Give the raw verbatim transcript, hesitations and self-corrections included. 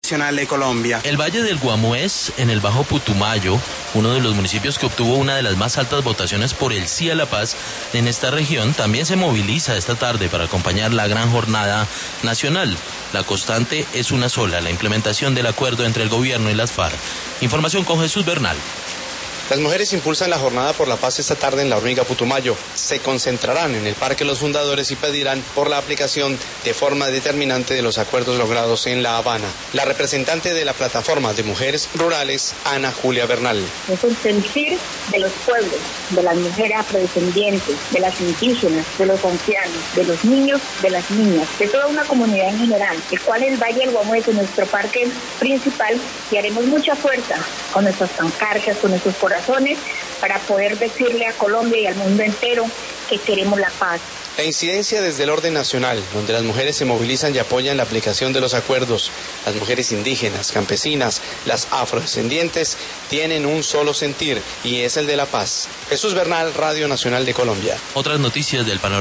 Nacional de Colombia. El Valle del Guamués, en el Bajo Putumayo, uno de los municipios que obtuvo una de las más altas votaciones por el sí a la paz en esta región, también se moviliza esta tarde para acompañar la gran jornada nacional. La constante es una sola, la implementación del acuerdo entre el gobierno y las FARC. Información con Jesús Bernal. Las mujeres impulsan la jornada por la paz esta tarde en La Hormiga, Putumayo. Se concentrarán en el Parque Los Fundadores y pedirán por la aplicación de forma determinante de los acuerdos logrados en La Habana. La representante de la plataforma de mujeres rurales, Ana Julia Bernal. Es el sentir de los pueblos, de las mujeres afrodescendientes, de las indígenas, de los ancianos, de los niños, de las niñas, de toda una comunidad en general, el cual el Valle del Guamués es nuestro parque principal y haremos mucha fuerza con nuestras pancartas, con nuestros corazones, para poder decirle a Colombia y al mundo entero que queremos la paz. La incidencia desde el orden nacional, donde las mujeres se movilizan y apoyan la aplicación de los acuerdos. Las mujeres indígenas, campesinas, las afrodescendientes tienen un solo sentir y es el de la paz. Jesús Bernal, Radio Nacional de Colombia. Otras noticias del panorama.